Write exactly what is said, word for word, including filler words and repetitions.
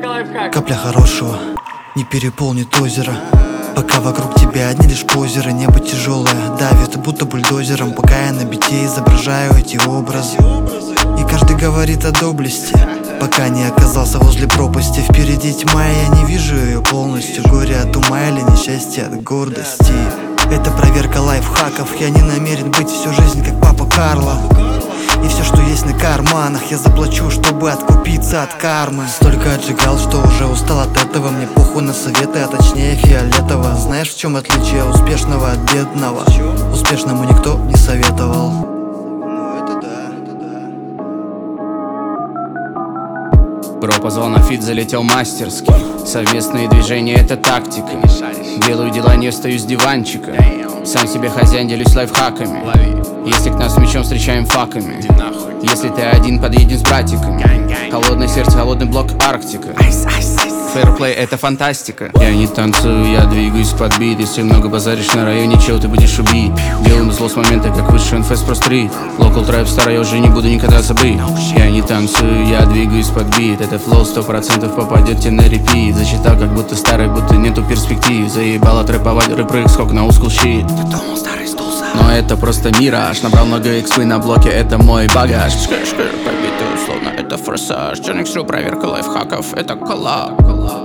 Проверка лайфхак. Капля хорошего не переполнит озеро, пока вокруг тебя одни лишь позеры. Небо тяжелое давит, будто бульдозером, пока я на бите изображаю эти образы. И каждый говорит о доблести, пока не оказался возле пропасти. Впереди тьма, и я не вижу ее полностью. Горе от ума или несчастье от гордости. Это проверка лайфхаков. Я не намерен быть всю жизнь как папа Карло. И все, что есть на карманах, я заплачу, чтобы откупиться от кармы. Столько отжигал, что уже устал от этого. Мне похуй на советы, а точнее фиолетово. Знаешь, в чем отличие успешного от бедного? Успешному никто не советовал. Ну это да, это да. Бро позвал на фит, залетел мастерски. Совместные движения — это тактика. Делаю дела, не встаю с диванчика. Сам себе хозяин, делюсь лайфхаками. Если к нам с мечом встречаем факами. Если ты один, подъедем с братиками. Холодное сердце, холодный блок, Арктика. Фэрплей — это фантастика. Я не танцую, я двигаюсь под бит. Если много базаришь на районе, чел, ты будешь убит. Делаю зло с момента, как высший инфест про стрит. Локал трэп старый, я уже не буду никогда забыть. Я не танцую, я двигаюсь под бит. Это флоу сто процентов попадет тебе на репит. Зачитал, как будто старый, будто нету перспектив. Заебало трэповать, рэп-рык, скок на ускул щит. Но это просто мираж. Набрал много экспы на блоке, это мой багаж. Шкр-шкр, побитый условно, это форсаж. Джониксру, проверка лайфхаков, это коллаб.